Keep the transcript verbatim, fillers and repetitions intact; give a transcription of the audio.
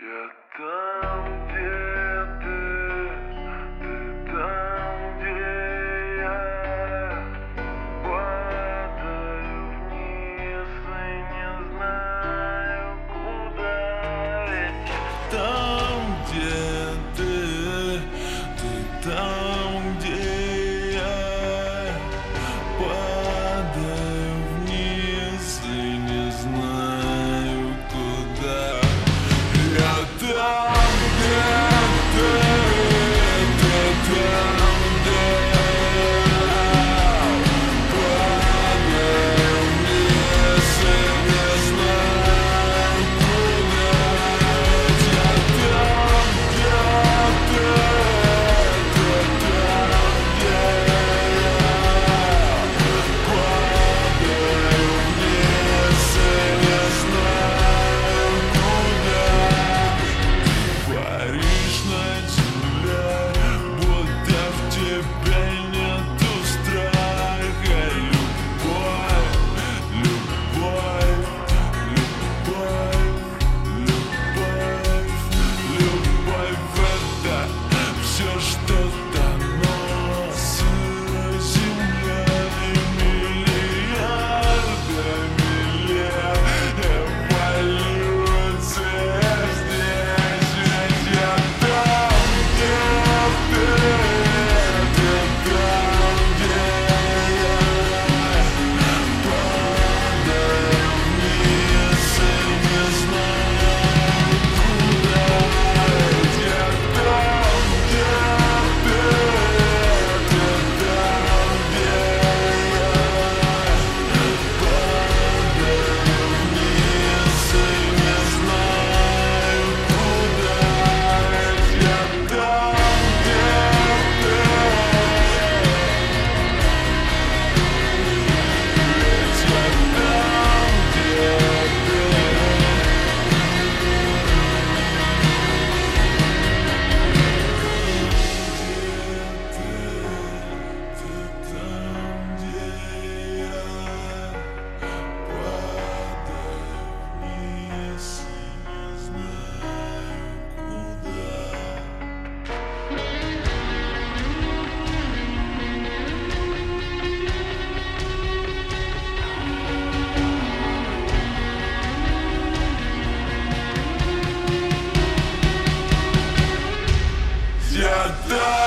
Я там, где ты, ты там, где я. Падаю вниз и не знаю, куда лететь. Там, где ты, ты там, где я. Падаю вниз и не знаю, куда. Я там, где ты, ты там, где я. Падаю вниз и не знаю, куда. Я там, где ты, ты там, где я. Падаю вниз и не знаю, куда. Паришь на земле, будто в тебе нету страха. Любовь, любовь, любовь, любовь, любовь — это все, что дано сырой землей. Миллиардами лет эволюция здесь. Ведь я там, где ты, ты там, где я. Падаю вниз и не знаю, куда. Ведь я там, где ты, ты там, где я. Падаю вниз и не знаю, куда. Ведь я там, где ты. Ведь я там, где ты. Ты там, где я. Падаю вниз и не знаю, куда. Я там.